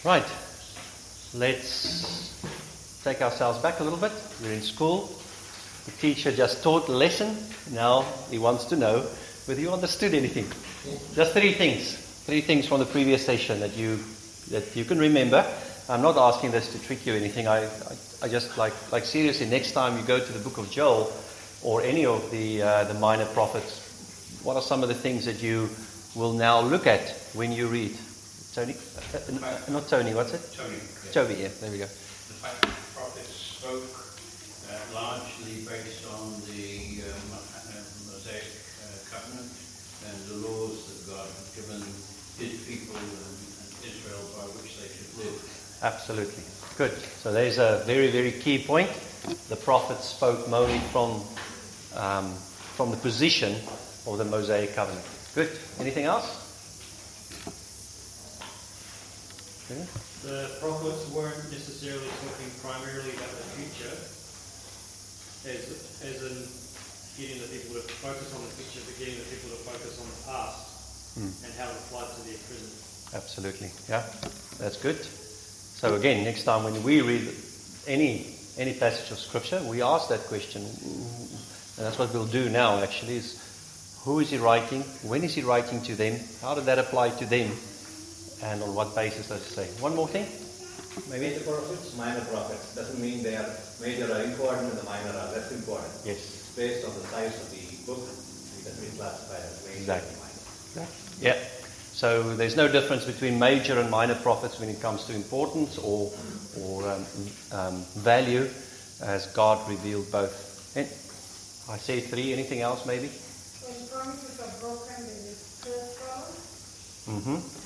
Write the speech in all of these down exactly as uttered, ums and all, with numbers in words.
Right, let's take ourselves back a little bit. We're in school. The teacher just taught a lesson. Now he wants to know whether you understood anything. Just three things. Three things from the previous session that you that you can remember. I'm not asking this to trick you or anything. I, I, I just like, like seriously, next time you go to the book of Joel or any of the uh, the minor prophets, what are some of the things that you will now look at when you read? Tony? Uh, uh, not Tony, what's it? Tony. Yeah. Toby, yeah, there we go. The fact that the prophets spoke uh, largely based on the um, uh, Mosaic uh, covenant and the laws that God had given his people and, and Israel by which they should live. Absolutely. Good. So there's a very, very key point. The prophets spoke mainly from um, from the position of the Mosaic covenant. Good. Anything else? The prophets weren't necessarily talking primarily about the future, as as in getting the people to focus on the future, but getting the people to focus on the past mm. and how it applied to their present. Absolutely, yeah, that's good. So again, next time when we read any any passage of Scripture, we ask that question, and that's what we'll do now. Actually, is who is he writing? When is he writing to them? How did that apply to them? And on what basis does it say? One more thing? Maybe the prophets, minor prophets. Doesn't mean they are major or important and the minor are less important. Yes. It's based on the size of the book. It has been classified as major exactly. and minor. Exactly. Yeah. So there's no difference between major and minor prophets when it comes to importance or or um, um, value, as God revealed both. And I say three. Anything else maybe? When promises are broken, there is curse follows. Mm-hmm.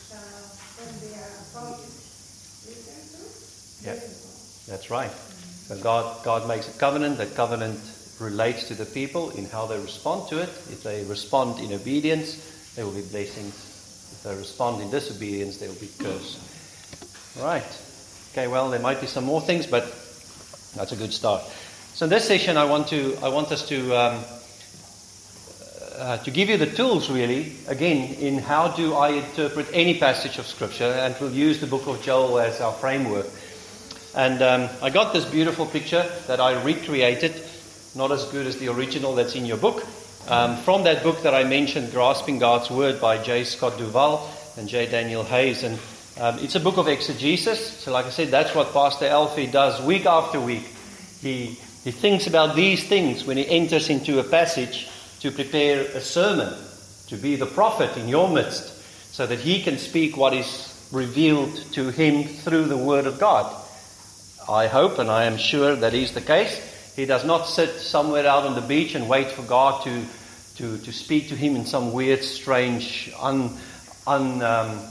Yeah, that's right. So God, God makes a covenant. That covenant relates to the people in how they respond to it. If they respond in obedience, there will be blessings. If they respond in disobedience, there will be curse. Right. Okay. Well, there might be some more things, but that's a good start. So in this session, I want to, I want us to, um, uh, to give you the tools, really, again, in how do I interpret any passage of Scripture, and we'll use the book of Joel as our framework. And um, I got this beautiful picture that I recreated, not as good as the original that's in your book, um, from that book that I mentioned, Grasping God's Word by J. Scott Duval and J. Daniel Hayes. And um, it's a book of exegesis. So like I said, that's what Pastor Alfie does week after week. He, he thinks about these things when he enters into a passage to prepare a sermon, to be the prophet in your midst, so that he can speak what is revealed to him through the Word of God. I hope and I am sure that is the case. He does not sit somewhere out on the beach and wait for God to to, to speak to him in some weird, strange, un, un, um,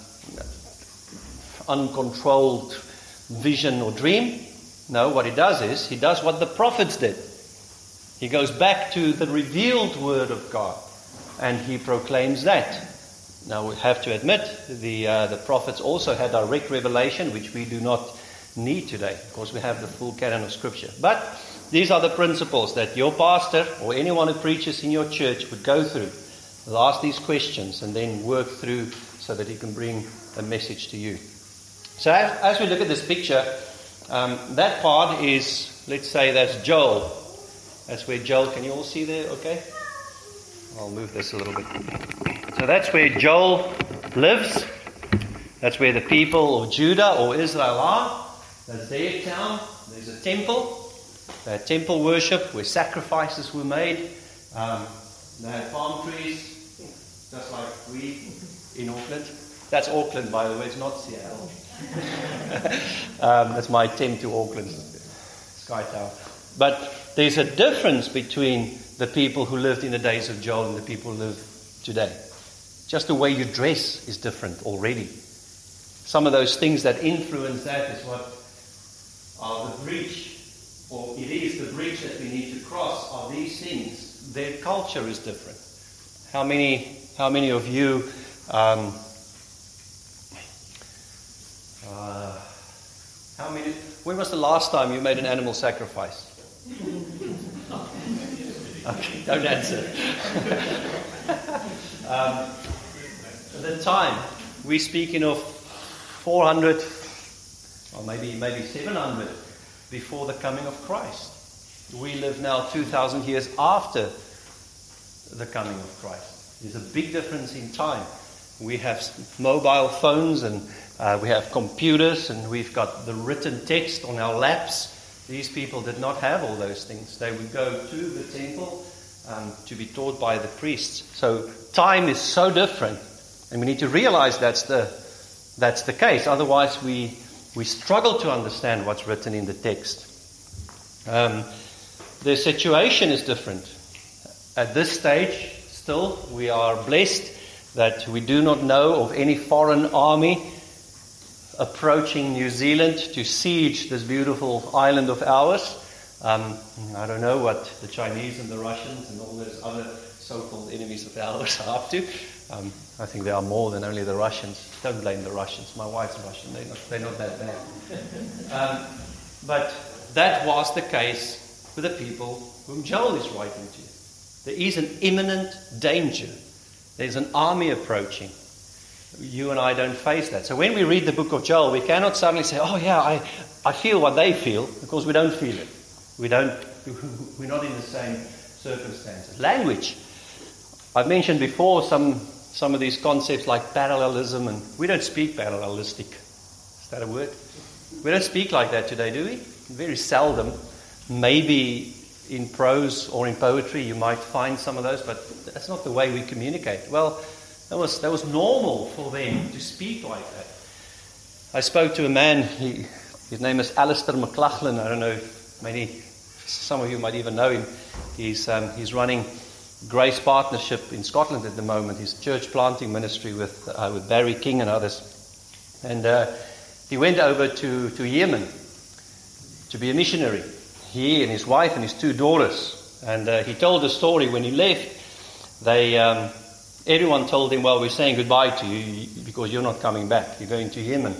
uncontrolled vision or dream. No, what he does is, he does what the prophets did. He goes back to the revealed Word of God and he proclaims that. Now we have to admit, the uh, the prophets also had direct revelation, which we do not need today, because we have the full canon of Scripture. But these are the principles that your pastor or anyone who preaches in your church would go through. They'll ask these questions and then work through so that he can bring a message to you. So as, as we look at this picture, um, that part is, let's say that's Joel. That's where Joel, can you all see there? Okay. I'll move this a little bit. So that's where Joel lives. That's where the people of Judah or Israel are. That's their town. There's a temple. They had temple worship where sacrifices were made. Um, they had palm trees, just like we in Auckland. That's Auckland, by the way. It's not Seattle. um, that's my attempt to Auckland, Sky Tower. But there's a difference between the people who lived in the days of Joel and the people who live today. Just the way you dress is different already. Some of those things that influence that is what are the breach, or it is the breach that we need to cross, are these things. Their culture is different. How many, how many of you, um, uh, how many, when was the last time you made an animal sacrifice? Okay, don't answer. um, the time, we're speaking of four hundred, or maybe maybe seven hundred before the coming of Christ. We live now two thousand years after the coming of Christ. There's a big difference in time. We have mobile phones and uh, we have computers and we've got the written text on our laps. These people did not have all those things. They would go to the temple um, to be taught by the priests. So time is so different, and we need to realize that's the that's the case. Otherwise, we we struggle to understand what's written in the text. Um, the situation is different. At this stage, still, we are blessed that we do not know of any foreign army approaching New Zealand to siege this beautiful island of ours. Um, I don't know what the Chinese and the Russians and all those other so-called enemies of ours are up to. Um, I think there are more than only the Russians. Don't blame the Russians. My wife's Russian. They're not, they're not that bad. um, but that was the case with the people whom Joel is writing to. There is an imminent danger. There's an army approaching. You and I don't face that. So when we read the book of Joel, we cannot suddenly say, oh yeah, I, I feel what they feel, because we don't feel it. We don't, we're not in the same circumstances. Language. I've mentioned before some, some of these concepts like parallelism, and we don't speak parallelistic. Is that a word? We don't speak like that today, do we? Very seldom. Maybe in prose or in poetry you might find some of those, but that's not the way we communicate. Well, that was that was normal for them to speak like that. I spoke to a man, he, his name is Alistair McLachlan. I don't know if many, some of you might even know him. He's um, he's running Grace Partnership in Scotland at the moment, his church planting ministry with uh, with Barry King and others. And uh, he went over to, to Yemen to be a missionary. He and his wife and his two daughters. And uh, he told the story when he left. They, um, everyone told him, well, we're saying goodbye to you because you're not coming back. You're going to Yemen.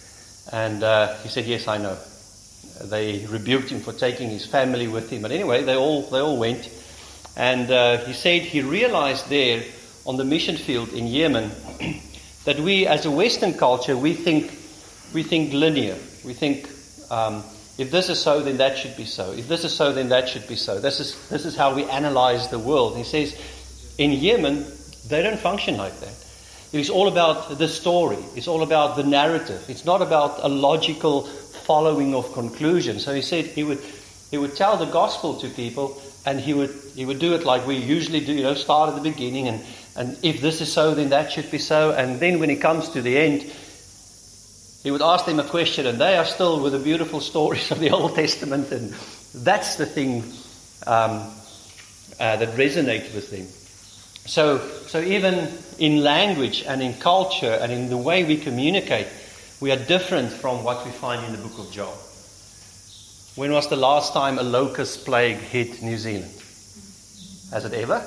And uh, he said, yes, I know. They rebuked him for taking his family with him. But anyway, they all they all went. And uh, he said he realized there on the mission field in Yemen that we, as a Western culture, we think we think linear. We think um, if this is so, then that should be so. If this is so, then that should be so. This is this is how we analyze the world. And he says, in Yemen, they don't function like that. It's all about the story. It's all about the narrative. It's not about a logical following of conclusions. So he said he would he would tell the gospel to people, and he would he would do it like we usually do. You know, start at the beginning, and and if this is so, then that should be so. And then when he comes to the end, he would ask them a question, and they are still with the beautiful stories of the Old Testament, and that's the thing um, uh, that resonates with them. So, so even in language and in culture and in the way we communicate, we are different from what we find in the book of Joel. When was the last time a locust plague hit New Zealand? Has it ever?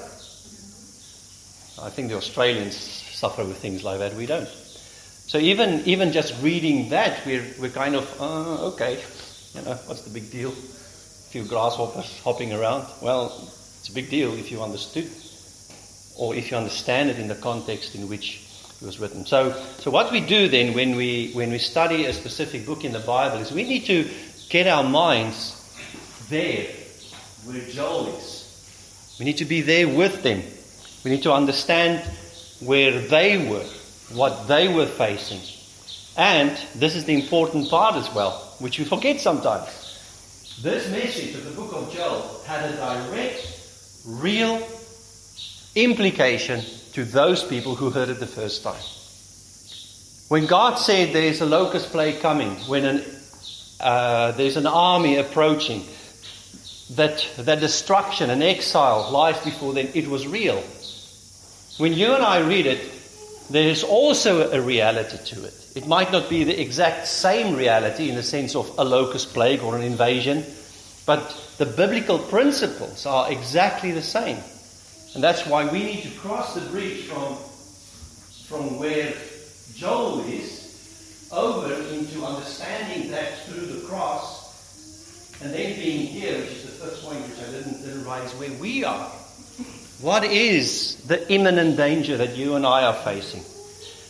I think the Australians suffer with things like that. We don't. So even even just reading that, we're we're kind of uh, okay, you know, what's the big deal? A few grasshoppers hopping around. Well, it's a big deal if you understood, or if you understand it in the context in which it was written. So so what we do then when we when we study a specific book in the Bible is we need to get our minds there where Joel is. We need to be there with them. We need to understand where they were, what they were facing. And this is the important part as well, which we forget sometimes. This message of the book of Joel had a direct, real implication to those people who heard it the first time. When God said there is a locust plague coming, when an, uh, there's an army approaching, that, that destruction and exile lies before them, it was real. When you and I read it, there is also a reality to it. It might not be the exact same reality in the sense of a locust plague or an invasion, but the biblical principles are exactly the same. And that's why we need to cross the bridge from, from where Joel is over into understanding that through the cross, and then being here, which is the first point which I didn't, didn't write, is where we are. What is the imminent danger that you and I are facing?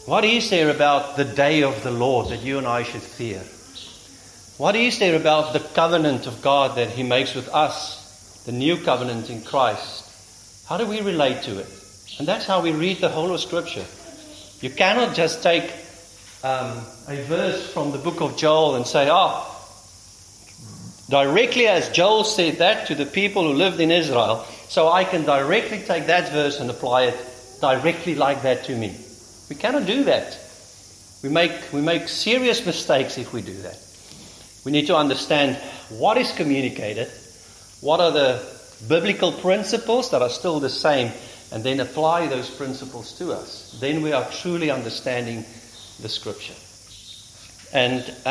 What is there about the day of the Lord that you and I should fear? What is there about the covenant of God that He makes with us, the new covenant in Christ? How do we relate to it? And that's how we read the whole of Scripture. You cannot just take um, a verse from the book of Joel and say, oh, directly as Joel said that to the people who lived in Israel, so I can directly take that verse and apply it directly like that to me. We cannot do that. We make, we make serious mistakes if we do that. We need to understand what is communicated, what are the biblical principles that are still the same, and then apply those principles to us. Then we are truly understanding the Scripture. And uh,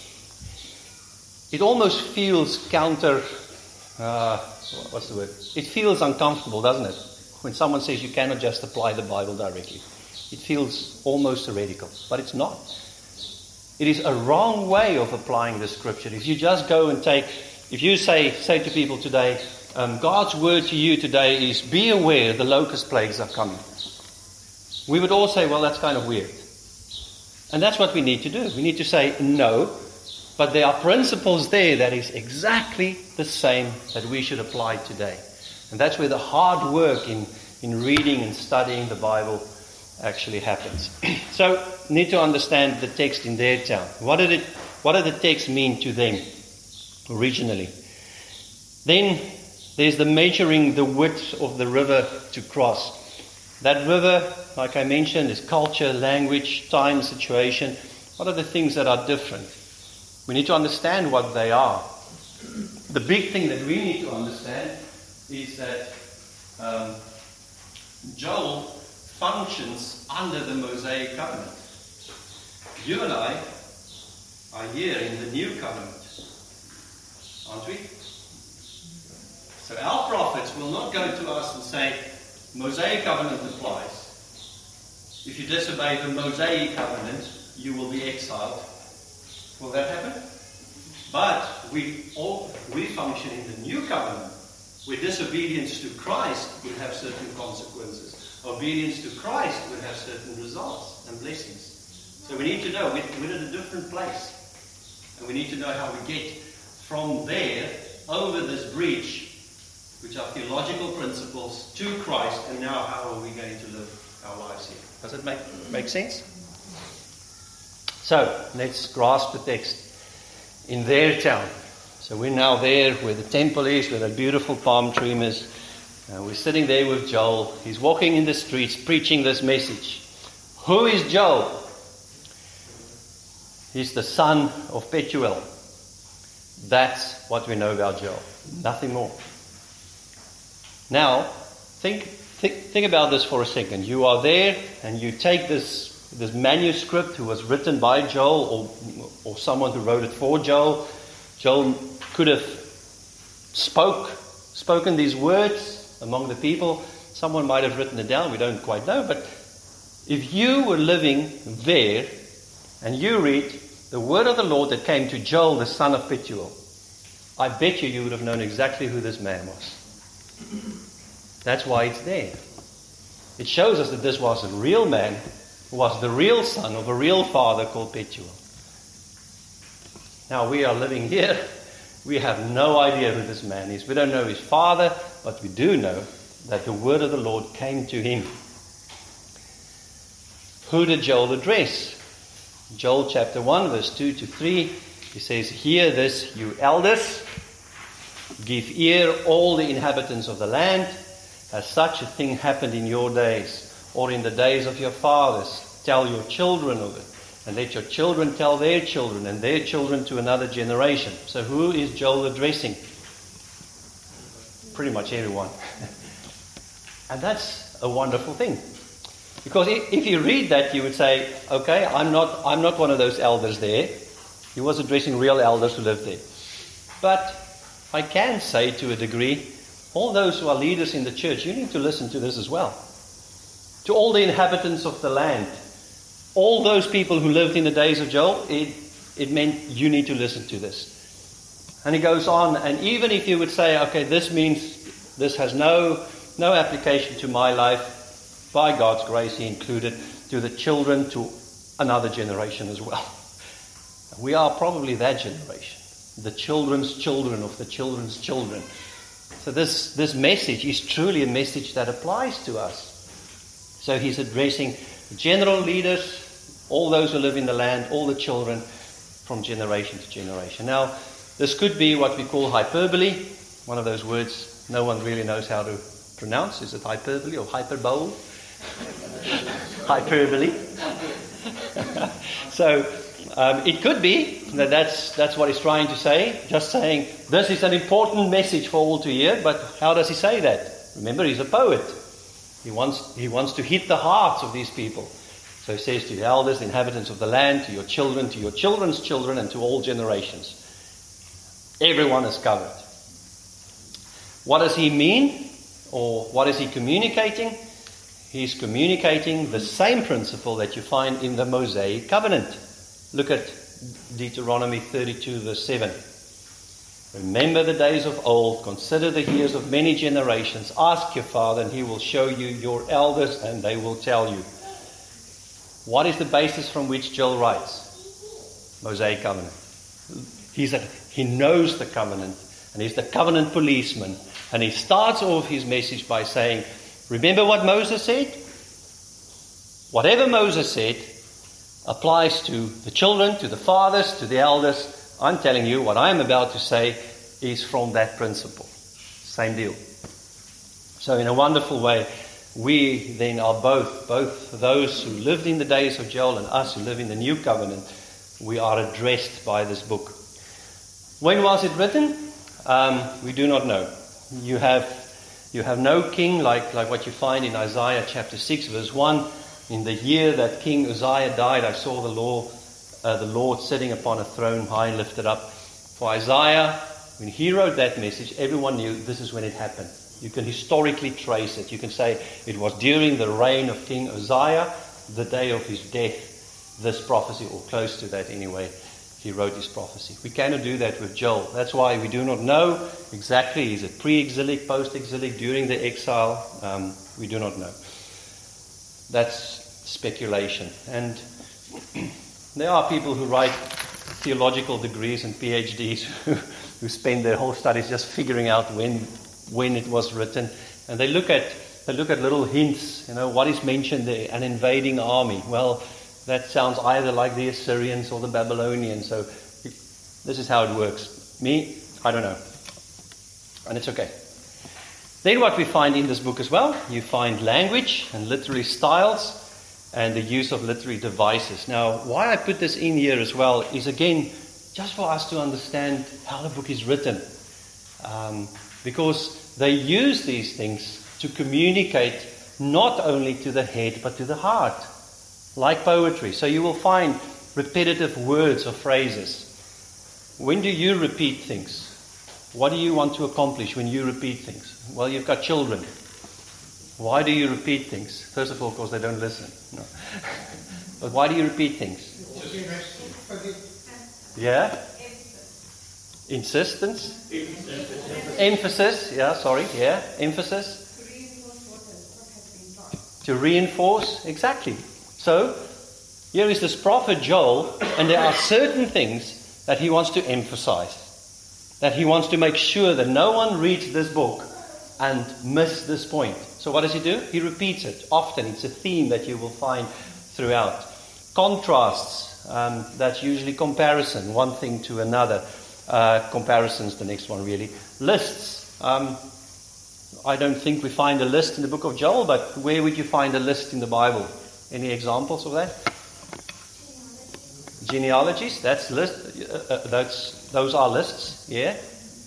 it almost feels counter, uh, what's the word? It feels uncomfortable, doesn't it? When someone says you cannot just apply the Bible directly. It feels almost heretical, but it's not. It is a wrong way of applying the Scripture. If you just go and take, if you say say to people today, um, God's word to you today is, be aware the locust plagues are coming. We would all say, well, that's kind of weird. And that's what we need to do. We need to say, no, but there are principles there that is exactly the same that we should apply today. And that's where the hard work in, in reading and studying the Bible actually happens. So, need to understand the text in their town. What did it? What did the text mean to them originally? Then there's the measuring the width of the river to cross. That river, like I mentioned, is culture, language, time, situation. What are the things that are different? We need to understand what they are. The big thing that we need to understand is that um, Joel functions under the Mosaic covenant. You and I are here in the new covenant, aren't we? So our prophets will not go to us and say, Mosaic covenant applies. If you disobey the Mosaic covenant, you will be exiled. Will that happen? But we all we function in the new covenant, where disobedience to Christ will have certain consequences. Obedience to Christ will have certain results and blessings. So we need to know we're, we're at a different place. And we need to know how we get from there over this bridge, which are theological principles, to Christ, and now how are we going to live our lives here. Does it make, make sense? So, let's grasp the text. In their town. So we're now there where the temple is, where that beautiful palm tree is. And we're sitting there with Joel. He's walking in the streets preaching this message. Who is Joel? He's the son of Petuel. That's what we know about Joel. Nothing more. Now, think, think, think about this for a second. You are there and you take this, this manuscript who was written by Joel or, or someone who wrote it for Joel. Joel could have spoke, spoken these words among the people. Someone might have written it down. We don't quite know. But if you were living there and you read the word of the Lord that came to Joel, the son of Petuel, I bet you you would have known exactly who this man was. That's why it's there. It shows us that this was a real man who was the real son of a real father called Petuel. Now we are living here. We have no idea who this man is. We don't know his father, but we do know that the word of the Lord came to him. Who did Joel address? Joel chapter one, verse two to three, he says, hear this, you elders. Give ear, all the inhabitants of the land. Has such a thing happened in your days, or in the days of your fathers? Tell your children of it. And let your children tell their children, and their children to another generation. So who is Joel addressing? Pretty much everyone. And that's a wonderful thing. Because if you read that, you would say, okay, I'm not I'm not one of those elders there. He was addressing real elders who lived there. But I can say to a degree, all those who are leaders in the church, you need to listen to this as well. To all the inhabitants of the land, all those people who lived in the days of Joel, it, it meant you need to listen to this. And he goes on, and even if you would say, okay, this means this has no, no application to my life, by God's grace he included, to the children, to another generation as well. We are probably that generation, the children's children of the children's children. So this, this message is truly a message that applies to us. So he's addressing general leaders, all those who live in the land, all the children, from generation to generation. Now, this could be what we call hyperbole, one of those words no one really knows how to pronounce. Is it hyperbole or hyperbole? Hyperbole. So um, it could be that that's, that's what he's trying to say, just saying this is an important message for all to hear, but how does he say that? Remember, he's a poet. He wants, he wants to hit the hearts of these people. So he says to the elders, the inhabitants of the land, to your children, to your children's children, and to all generations. Everyone is covered. What does he mean? Or what is he communicating? He's communicating the same principle that you find in the Mosaic covenant. Look at Deuteronomy thirty-two, verse seven. Remember the days of old, consider the years of many generations. Ask your father, and he will show you your elders, and they will tell you. What is the basis from which Joel writes? Mosaic covenant. He's a, he knows the covenant, and he's the covenant policeman. And he starts off his message by saying, remember what Moses said? Whatever Moses said applies to the children, to the fathers, to the elders. I'm telling you, what I'm about to say is from that principle. Same deal. So in a wonderful way, we then are both, both those who lived in the days of Joel and us who live in the new covenant, we are addressed by this book. When was it written? Um, we do not know. You have you have no king like, like what you find in Isaiah chapter six, verse one. In the year that King Uzziah died, I saw the Lord, uh, the Lord sitting upon a throne high and lifted up. For Isaiah, when he wrote that message, everyone knew this is when it happened. You can historically trace it. You can say it was during the reign of King Uzziah, the day of his death, this prophecy, or close to that anyway, he wrote his prophecy. We cannot do that with Joel. That's why we do not know exactly, is it pre-exilic, post-exilic, during the exile? Um, we do not know. That's speculation. And there are people who write theological degrees and PhDs who, who spend their whole studies just figuring out when when it was written, and they look at they look at little hints. You know, what is mentioned there? An invading army. Well, that sounds either like the Assyrians or the Babylonians. So this is how it works. Me, I don't know, and it's okay. Then what we find in this book as well, you find language and literary styles and the use of literary devices. Now, why I put this in here as well is, again, just for us to understand how the book is written. Um, because they use these things to communicate not only to the head but to the heart, like poetry. So you will find repetitive words or phrases. When do you repeat things? What do you want to accomplish when you repeat things? Well, you've got children. Why do you repeat things? First of all, because they don't listen. No. But why do you repeat things? Yeah? Insistence? Emphasis. Yeah, sorry. Yeah, emphasis. To reinforce. Exactly. So, here is this prophet Joel, and there are certain things that he wants to emphasize. That he wants to make sure that no one reads this book and miss this point. So what does he do? He repeats it often. It's a theme that you will find throughout. Contrasts, um, that's usually comparison, one thing to another. Uh, comparisons, the next one really. Lists. Um, I don't think we find a list in the book of Joel, but where would you find a list in the Bible? Any examples of that? Genealogies, that's list. Uh, uh, that's those are lists. Yeah.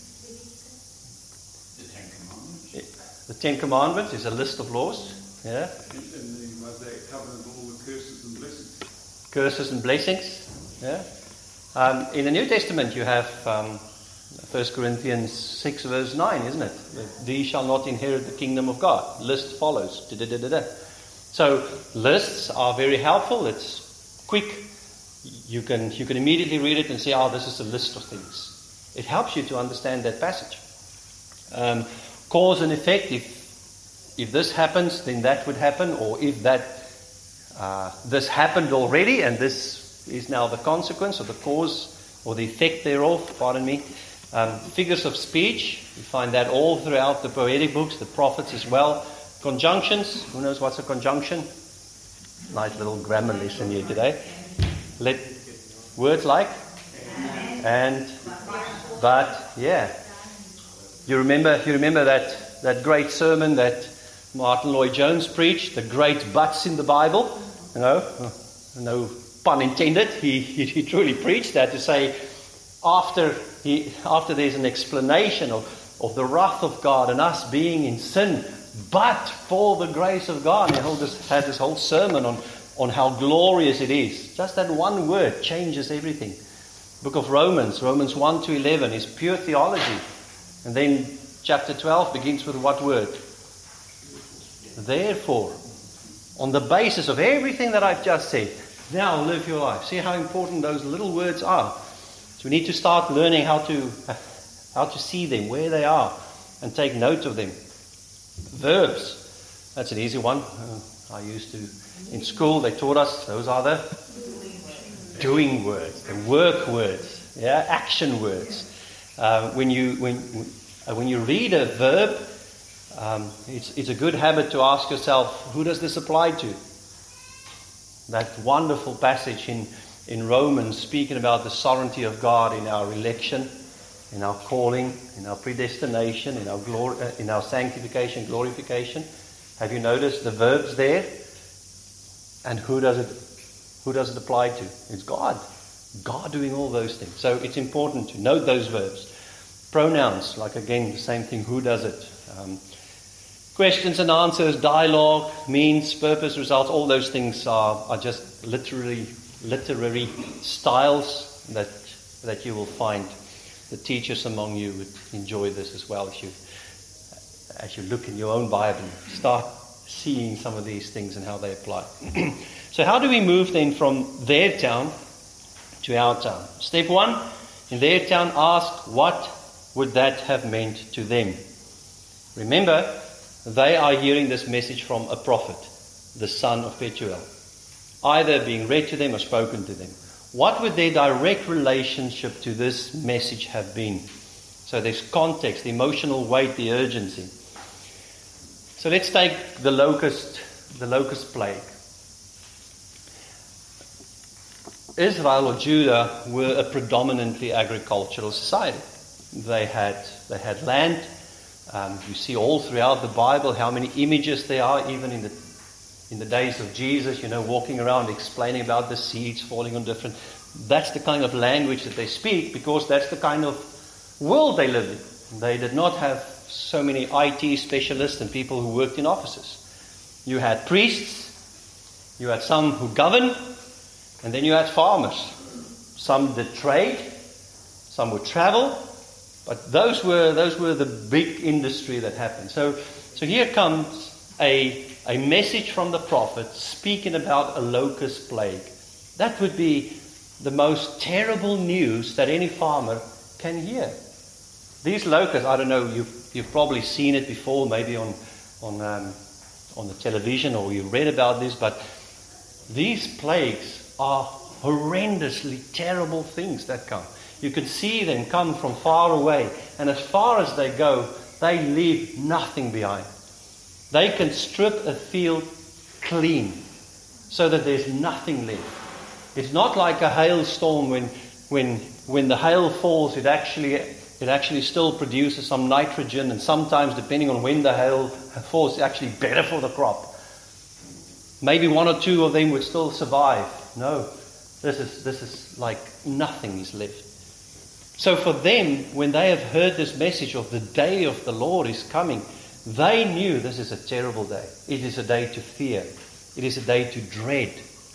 The Ten Commandments. The Ten Commandments is a list of laws. Yeah. In the Mosaic covenant, all the curses and blessings. Curses and blessings. Yeah. Um, in the New Testament, you have um, First Corinthians six, verse nine, isn't it? Thee shall not inherit the kingdom of God. List follows. Da-da-da-da-da. So lists are very helpful. It's quick. You can you can immediately read it and say, oh, this is a list of things. It helps you to understand that passage. Um, cause and effect. If if this happens, then that would happen. Or if that uh, this happened already, and this is now the consequence or the cause or the effect thereof, pardon me. Um, figures of speech, you find that all throughout the poetic books, the prophets as well. Conjunctions, who knows what's a conjunction? Nice little grammar lesson here today. Let words like and, but, yeah. You remember, you remember that, that great sermon that Martin Lloyd-Jones preached, the great buts in the Bible? You know, no pun intended. He, he, he truly preached that to say, after he, after there's an explanation of, of the wrath of God and us being in sin, but for the grace of God, he had this, had this whole sermon on, on how glorious it is. Just that one word changes everything. Book of Romans, Romans one to eleven is pure theology. And then chapter twelve begins with what word? Therefore, on the basis of everything that I've just said, now live your life. See how important those little words are. So we need to start learning how to how to see them, where they are, and take note of them. Verbs. That's an easy one. Uh, I used to, in school, they taught us, those are the doing words, the work words, yeah, action words. Uh, when you when uh, when you read a verb, um, it's it's a good habit to ask yourself, who does this apply to? That wonderful passage in in Romans speaking about the sovereignty of God in our election, in our calling, in our predestination, in our glory, uh, in our sanctification, glorification. Have you noticed the verbs there? And who does it? Who does it apply to? It's God. God doing all those things. So it's important to note those verbs. Pronouns, like again the same thing. Who does it? Um, questions and answers, dialogue, means, purpose, results. All those things are are just literally literary styles that that you will find. The teachers among you would enjoy this as well as you as you look in your own Bible, start seeing some of these things and how they apply. So how do we move then from their town to our town? Step one, in their town, ask what would that have meant to them? Remember, they are hearing this message from a prophet, the son of Petuel, either being read to them or spoken to them. What would their direct relationship to this message have been? So there's context, the emotional weight, the urgency. So let's take the locust, the locust plague. Israel or Judah were a predominantly agricultural society. They had they had land. Um, you see all throughout the Bible how many images there are, even in the in the days of Jesus. You know, walking around explaining about the seeds falling on different. That's the kind of language that they speak because that's the kind of world they lived in. They did not have so many I T specialists and people who worked in offices. You had priests, you had some who governed, and then you had farmers. Some did trade, some would travel, but those were those were the big industry that happened. So, so here comes a a message from the prophet speaking about a locust plague. That would be the most terrible news that any farmer can hear. These locusts, I don't know, you've you've probably seen it before, maybe on on um, on the television, or you read about this, but these plagues are horrendously terrible things that come. You can see them come from far away, and as far as they go, they leave nothing behind. They can strip a field clean so that there's nothing left. It's not like a hailstorm when when when the hail falls, it actually it actually still produces some nitrogen, and sometimes, depending on when the hail falls, it's actually better for the crop. Maybe one or two of them would still survive. No, this is this is like nothing is left. So for them, when they have heard this message of the day of the Lord is coming, they knew this is a terrible day. It is a day to fear. It is a day to dread.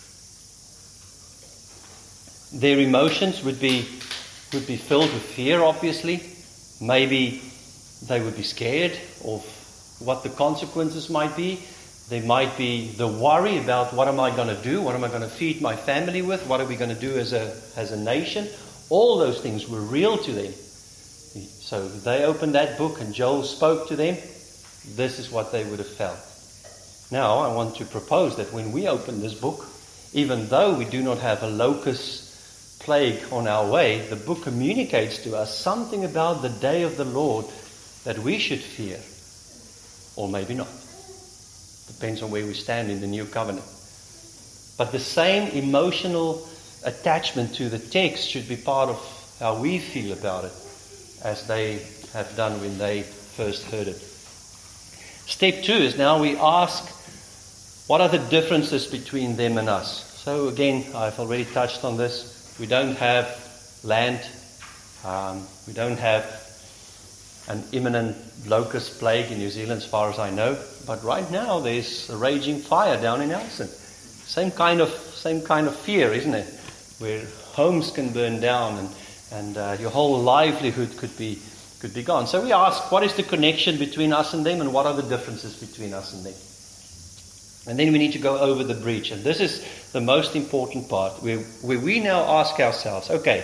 Their emotions would be would be filled with fear, obviously. Maybe they would be scared of what the consequences might be. There might be the worry about what am I going to do? What am I going to feed my family with? What are we going to do as a as a nation? All those things were real to them. So they opened that book and Joel spoke to them. This is what they would have felt. Now I want to propose that when we open this book, even though we do not have a locust plague on our way, the book communicates to us something about the day of the Lord that we should fear, or maybe not. Depends on where we stand in the new covenant. But the same emotional attachment to the text should be part of how we feel about it, as they have done when they first heard it. Step two is now we ask, what are the differences between them and us? So again, I've already touched on this. We don't have land. Um, we don't have an imminent locust plague in New Zealand as far as I know. But right now there's a raging fire down in Nelson. Same kind of same kind of fear, isn't it? Where homes can burn down and, and uh, your whole livelihood could be could be gone. So we ask, what is the connection between us and them, and what are the differences between us and them? And then we need to go over the breach. And this is the most important part, where, where we now ask ourselves, okay,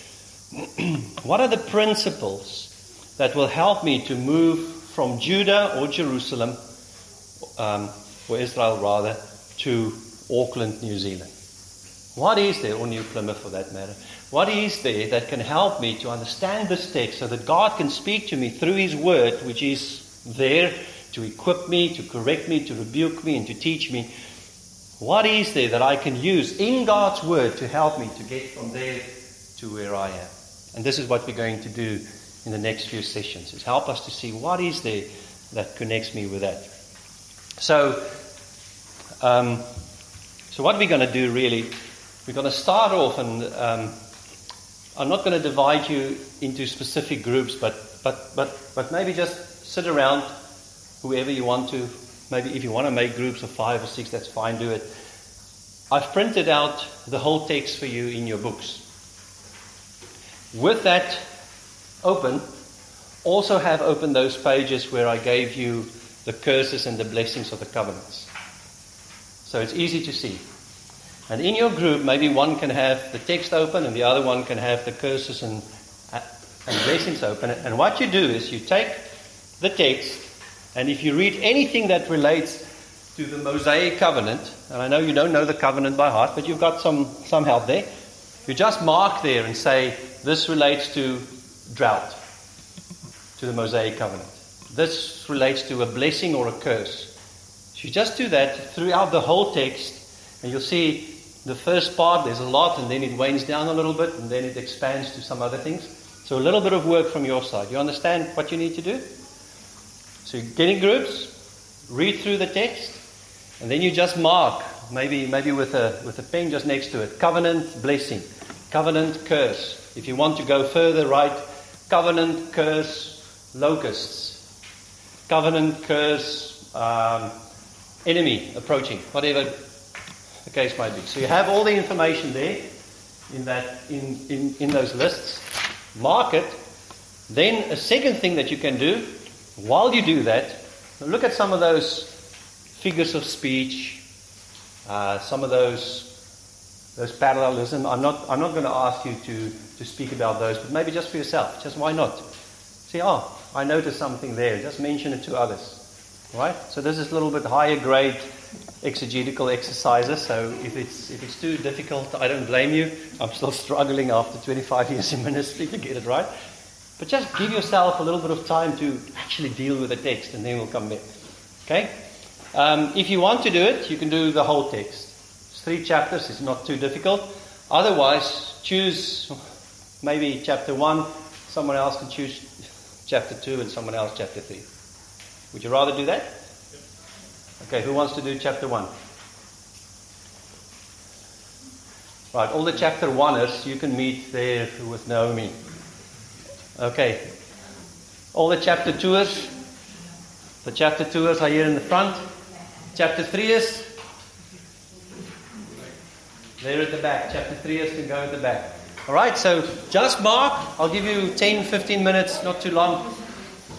what are the principles that will help me to move from Judah or Jerusalem, um, or Israel rather, to Auckland, New Zealand? What is there, or New Plymouth for that matter? What is there that can help me to understand this text so that God can speak to me through His Word, which is there to equip me, to correct me, to rebuke me, and to teach me? What is there that I can use in God's Word to help me to get from there to where I am? And this is what we're going to do in the next few sessions, is help us to see what is there that connects me with that. So, um, so what we're going to do really, we're going to start off, and um, I'm not going to divide you into specific groups, but but but but maybe just sit around, whoever you want to. Maybe if you want to make groups of five or six, that's fine, do it. I've printed out the whole text for you in your books. With that open, also have open those pages where I gave you the curses and the blessings of the covenants. So it's easy to see. And in your group, maybe one can have the text open and the other one can have the curses and, and blessings open. And what you do is you take the text, and if you read anything that relates to the Mosaic covenant, and I know you don't know the covenant by heart, but you've got some, some help there, you just mark there and say, this relates to drought, to the Mosaic covenant. This relates to a blessing or a curse. So you just do that throughout the whole text, and you'll see the first part, there's a lot, and then it wanes down a little bit, and then it expands to some other things. So a little bit of work from your side. You understand what you need to do? So you get in groups, read through the text, and then you just mark, maybe maybe with a with a pen just next to it, covenant, blessing, covenant, curse. If you want to go further, write covenant, curse, locusts, covenant, curse, um, enemy approaching, whatever the case might be. So you have all the information there in that in, in, in those lists. Mark it. Then a second thing that you can do, while you do that, look at some of those figures of speech, uh, some of those those parallelism. I'm not I'm not going to ask you to, to speak about those, but maybe just for yourself. Just why not? See, oh, I noticed something there. Just mention it to others. Right? So this is a little bit higher grade exegetical exercises. So if it's if it's too difficult, I don't blame you. I'm still struggling after twenty-five years in ministry to get it right. But just give yourself a little bit of time to actually deal with the text, and then we'll come back. Okay? Um, if you want to do it, you can do the whole text. It's three chapters. It's not too difficult. Otherwise, choose maybe chapter one. Someone else can choose chapter two, and someone else chapter three. Would you rather do that? Okay, who wants to do chapter one? Right, all the chapter oneers, you can meet there with Naomi. Okay, all the chapter twoers, the chapter twoers are here in the front. Chapter threeers, they're at the back. Chapter threeers can go at the back. All right, so just mark. I'll give you ten, fifteen minutes, not too long.